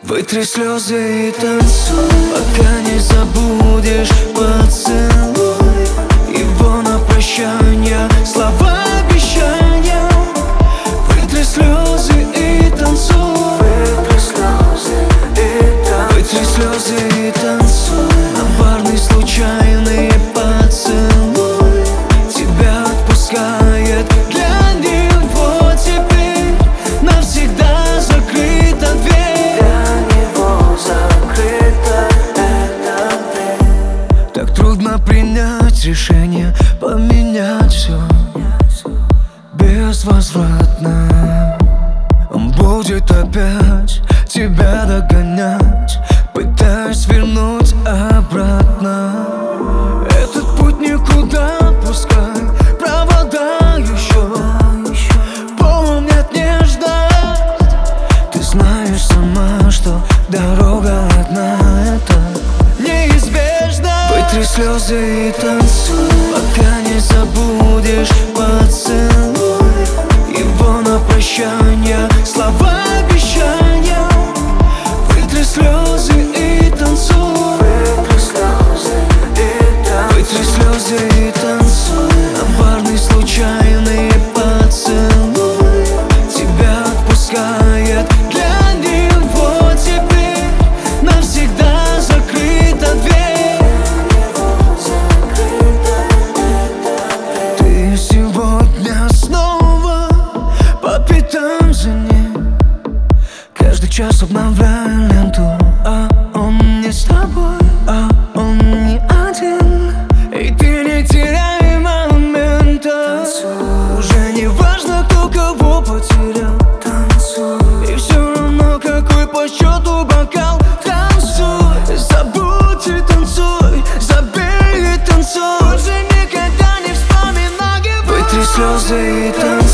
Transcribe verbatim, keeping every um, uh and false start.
Вытри слезы и танцуй, пока не забудешь поцелуй. Его на прощание слова обещания. Вытри слезы и танцуй. Вытри слезы и танцуй. Вытри слезы и танцуй. На парный случайный поцелуй тебя отпускает. Для него теперь навсегда закрыта дверь. Для него закрыта эта дверь. Так трудно принять решение, поменять все безвозвратно. Он будет опять тебя догонять, пытаясь вернуть обратно. Этот путь никуда, пускай провода еще помнят нежность. Ты знаешь сама, что дорога одна, это неизбежно. Вытри слезы и танцуй, пока не забудешь поцелуй. Его на прощание слова обещания. Вытри слезы и танцуй. Вытри слезы и танцуй. Вытри слезы и танцуй. На парный случайный поцелуй тебя отпускает. Для него теперь навсегда закрыта дверь. Ты сегодня снова по пятам за ним, каждый час обновляя ленту. А он не с тобой, а он не один. И ты не теряй момента. Танцуй. Уже не важно, кто кого потерял. Танцуй. И все равно, какой по счету бокал. Танцуй, забудь и танцуй, забей и танцуй. Уже никогда не вспоминай его. Вытри слезы и танцуй.